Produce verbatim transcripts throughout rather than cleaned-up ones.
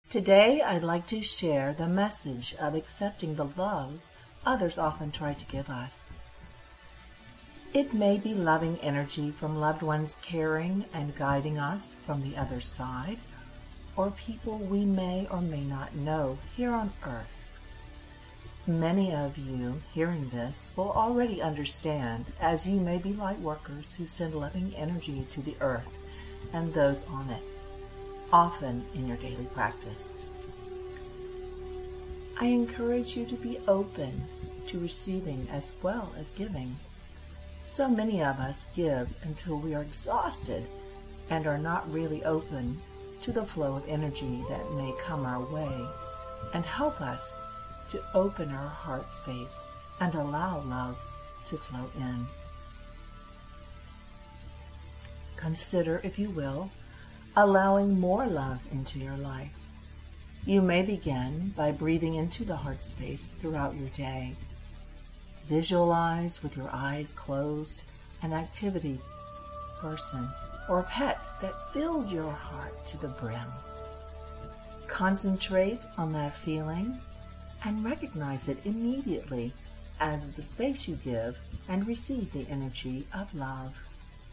Today, I'd like to share the message of accepting the love others often try to give us. It may be loving energy from loved ones caring and guiding us from the other side, or people we may or may not know here on earth. Many of you hearing this will already understand, as you may be light workers who send loving energy to the earth and those on it, often in your daily practice. I encourage you to be open to receiving as well as giving. So many of us give until we are exhausted and are not really open to the flow of energy that may come our way and help us to open our heart space and allow love to flow in. Consider, if you will, allowing more love into your life. You may begin by breathing into the heart space throughout your day. Visualize with your eyes closed an activity, person, or pet that fills your heart to the brim. Concentrate on that feeling and recognize it immediately as the space you give and receive the energy of love.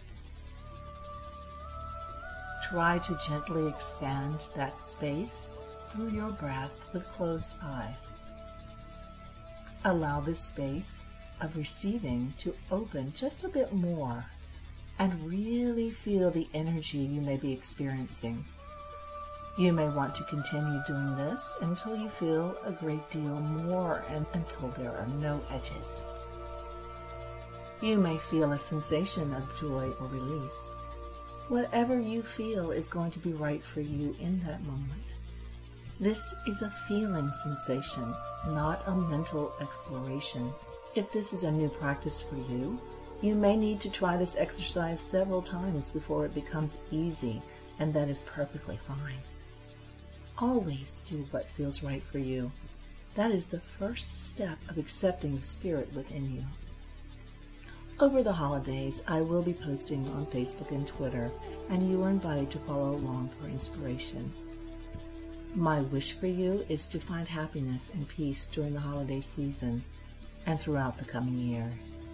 Try to gently expand that space through your breath with closed eyes. Allow this space of receiving to open just a bit more and really feel the energy you may be experiencing. You may want to continue doing this until you feel a great deal more and until there are no edges. You may feel a sensation of joy or release. Whatever you feel is going to be right for you in that moment. This is a feeling sensation, not a mental exploration. If this is a new practice for you, you may need to try this exercise several times before it becomes easy, and that is perfectly fine. Always do what feels right for you. That is the first step of accepting the spirit within you. Over the holidays, I will be posting on Facebook and Twitter, and you are invited to follow along for inspiration. My wish for you is to find happiness and peace during the holiday season and throughout the coming year.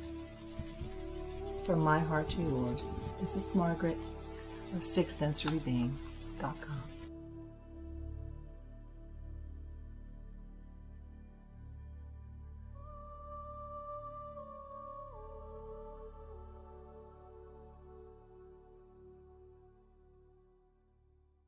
From my heart to yours, this is Margaret of six sensory being dot com.